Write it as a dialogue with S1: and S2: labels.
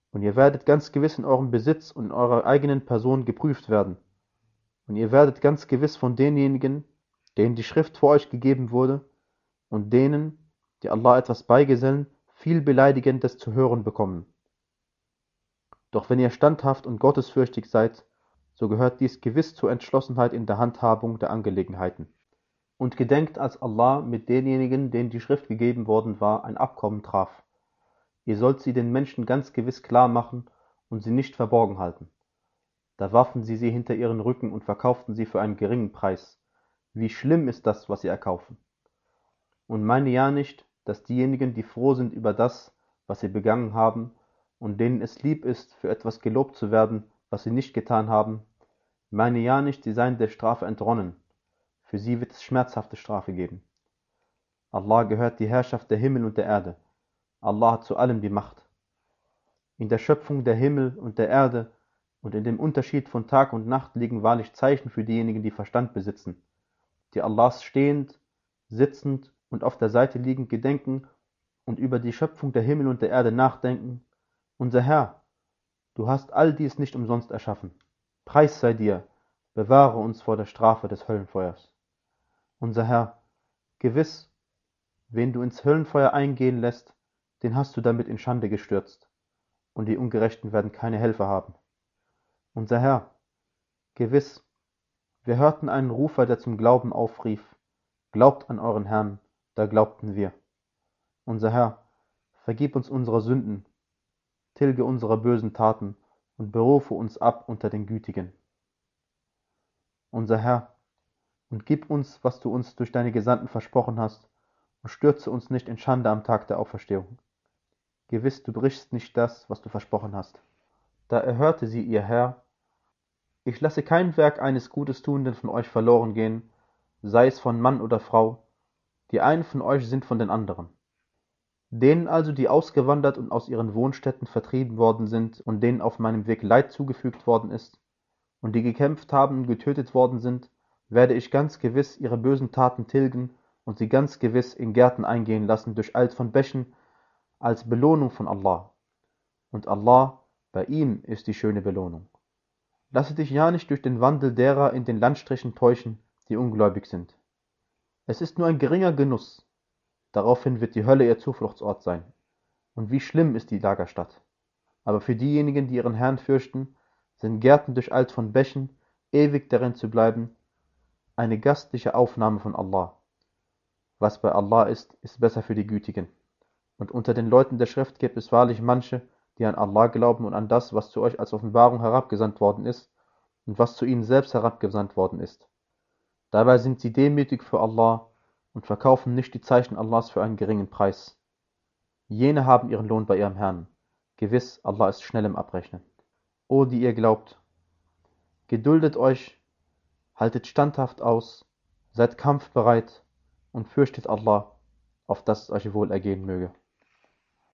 S1: Und ihr werdet ganz gewiss in eurem Besitz und in eurer eigenen Person geprüft werden. Und ihr werdet ganz gewiss von denjenigen, denen die Schrift vor euch gegeben wurde, und denen, die Allah etwas beigesellen, viel Beleidigendes zu hören bekommen. Doch wenn ihr standhaft und gottesfürchtig seid, so gehört dies gewiss zur Entschlossenheit in der Handhabung der Angelegenheiten. Und gedenkt, als Allah mit denjenigen, denen die Schrift gegeben worden war, ein Abkommen traf. Ihr sollt sie den Menschen ganz gewiss klar machen und sie nicht verborgen halten. Da warfen sie hinter ihren Rücken und verkauften sie für einen geringen Preis. Wie schlimm ist das, was sie erkaufen. Und meine ja nicht, dass diejenigen, die froh sind über das, was sie begangen haben, und denen es lieb ist, für etwas gelobt zu werden, was sie nicht getan haben, meine ja nicht, sie seien der Strafe entronnen. Für sie wird es schmerzhafte Strafe geben. Allah gehört die Herrschaft der Himmel und der Erde. Allah hat zu allem die Macht. In der Schöpfung der Himmel und der Erde und in dem Unterschied von Tag und Nacht liegen wahrlich Zeichen für diejenigen, die Verstand besitzen, die Allahs stehend, sitzend und auf der Seite liegend gedenken und über die Schöpfung der Himmel und der Erde nachdenken. Unser Herr, du hast all dies nicht umsonst erschaffen. Preis sei dir, bewahre uns vor der Strafe des Höllenfeuers. Unser Herr, gewiss, wen du ins Höllenfeuer eingehen lässt, den hast du damit in Schande gestürzt, und die Ungerechten werden keine Helfer haben. Unser Herr, gewiss, wir hörten einen Rufer, der zum Glauben aufrief, glaubt an euren Herrn, da glaubten wir. Unser Herr, vergib uns unsere Sünden, tilge unsere bösen Taten und berufe uns ab unter den Gütigen. Unser Herr, und gib uns, was du uns durch deine Gesandten versprochen hast, und stürze uns nicht in Schande am Tag der Auferstehung. Gewiss, du brichst nicht das, was du versprochen hast. Da erhörte sie ihr Herr: Ich lasse kein Werk eines Gutes Tuenden von euch verloren gehen, sei es von Mann oder Frau, die einen von euch sind von den anderen. Denen also, die ausgewandert und aus ihren Wohnstätten vertrieben worden sind und denen auf meinem Weg Leid zugefügt worden ist, und die gekämpft haben und getötet worden sind, werde ich ganz gewiss ihre bösen Taten tilgen und sie ganz gewiss in Gärten eingehen lassen durch Alt von Bächen als Belohnung von Allah. Und Allah, bei ihm ist die schöne Belohnung. Lasse dich ja nicht durch den Wandel derer in den Landstrichen täuschen, die ungläubig sind. Es ist nur ein geringer Genuss. Daraufhin wird die Hölle ihr Zufluchtsort sein. Und wie schlimm ist die Lagerstatt. Aber für diejenigen, die ihren Herrn fürchten, sind Gärten durcheilt von Bächen, ewig darin zu bleiben, eine gastliche Aufnahme von Allah. Was bei Allah ist, ist besser für die Gütigen. Und unter den Leuten der Schrift gibt es wahrlich manche, die an Allah glauben und an das, was zu euch als Offenbarung herabgesandt worden ist und was zu ihnen selbst herabgesandt worden ist. Dabei sind sie demütig für Allah und verkaufen nicht die Zeichen Allahs für einen geringen Preis. Jene haben ihren Lohn bei ihrem Herrn. Gewiss, Allah ist schnell im Abrechnen. O, die ihr glaubt, geduldet euch, haltet standhaft aus, seid kampfbereit und fürchtet Allah, auf dass es euch wohl ergehen möge.